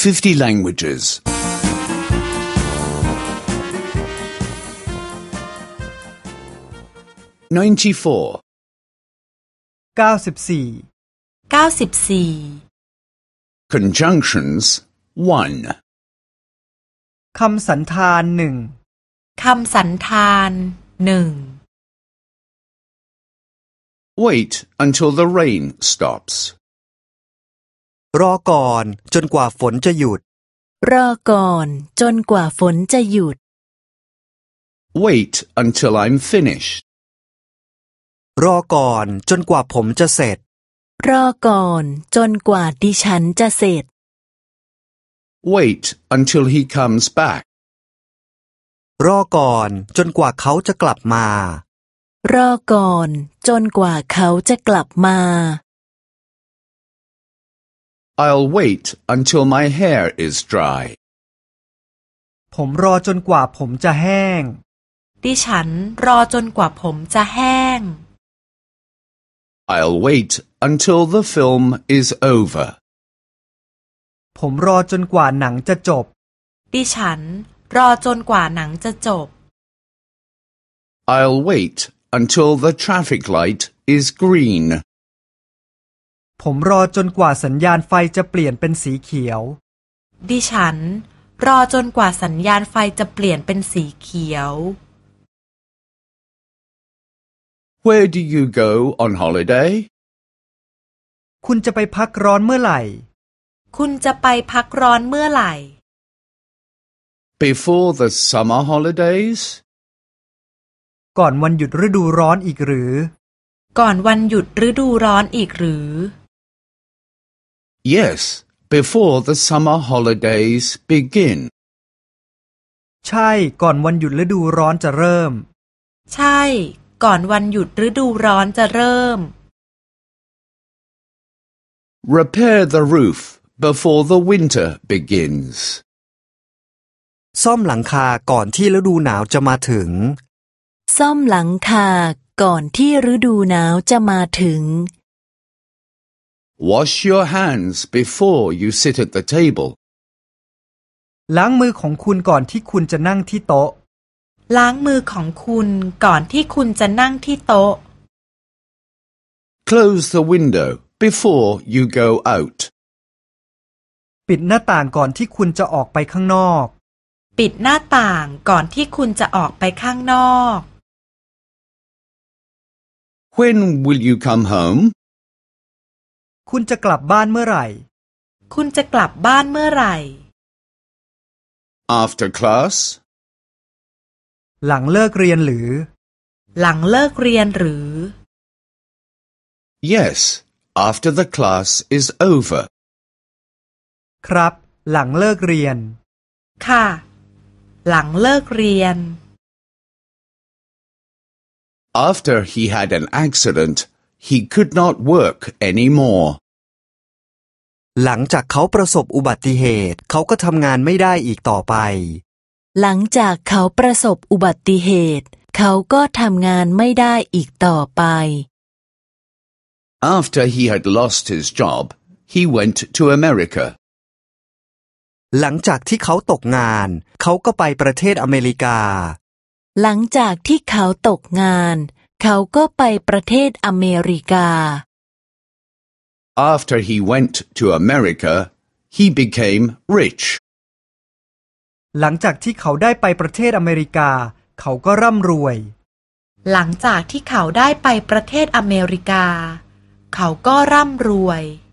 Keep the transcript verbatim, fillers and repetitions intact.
fifty languages. ninety-four. เก้าสิบสี่เก้าสิบสี่ Conjunctions one. คำสันธานหนึ่งคำสันธานหนึ่ง Wait until the rain stops. รอก่อนจนกว่าฝนจะหยุดรอก่อนจนกว่าฝนจะหยุด Wait until I'm finished. รอก่อนจนกว่าผมจะเสร็จรอก่อนจนกว่าดิฉันจะเสร็จ Wait until he comes back. รอก่อนจนกว่าเขาจะกลับมารอก่อนจนกว่าเขาจะกลับมา I'll wait until my hair is dry. ผมรอจนกว่าผมจะแห้งดิฉันรอจนกว่าผมจะแห้ง I'll wait until the film is over. ผมรอจนกว่าหนังจะจบดิฉันรอจนกว่าหนังจะจบ I'll wait until the traffic light is green. ผมรอจนกว่าสัญญาณไฟจะเปลี่ยนเป็นสีเขียวดิฉันรอจนกว่าสัญญาณไฟจะเปลี่ยนเป็นสีเขียว Where do you go on holiday? คุณจะไปพักร้อนเมื่อไหร่คุณจะไปพักร้อนเมื่อไหร่ Before the summer holidays? ก่อนวันหยุดฤดูร้อนอีกหรือก่อนวันหยุดฤดูร้อนอีกหรือ Yes, before the summer holidays begin. ใช่ก่อนวันหยุดฤดูร้อนจะเริ่มใช่ก่อนวันหยุดฤดูร้อนจะเริ่ม Repair the roof before the winter begins. ซ่อมหลังคาก่อนที่ฤดูหนาวจะมาถึงซ่อมหลังคาก่อนที่ฤดูหนาวจะมาถึง Wash your hands before you sit at the table. ล้างมือของคุณก่อนที่คุณจะนั่งที่โต๊ะล้างมือของคุณก่อนที่คุณจะนั่งที่โต๊ะ Close the window before you go out. ปิดหน้าต่างก่อนที่คุณจะออกไปข้างนอกปิดหน้าต่างก่อนที่คุณจะออกไปข้างนอก When will you come home? คุณจะกลับบ้านเมื่อไหร่คุณจะกลับบ้านเมื่อไหร่ After class? หลังเลิกเรียนหรือหลังเลิกเรียนหรือ Yes, after the class is over. ครับหลังเลิกเรียนค่ะหลังเลิกเรียน After he had an accident, he could not work anymore. หลังจากเขาประสบอุบัติเหตุเขาก็ทำงานไม่ได้อีกต่อไปหลังจากเขาประสบอุบัติเหตุเขาก็ทำงานไม่ได้อีกต่อไป After he had lost his job, he went to America. หลังจากที่เขาตกงานเขาก็ไปประเทศอเมริกาหลังจากที่เขาตกงานเขาก็ไปประเทศอเมริกา After he went to America, he became rich. หลังจากที่เขาได้ไปประเทศอเมริกาเขาก็ร่ำรวยหลังจากที่เขาได้ไปประเทศอเมริกาเขาก็ร่ำรวย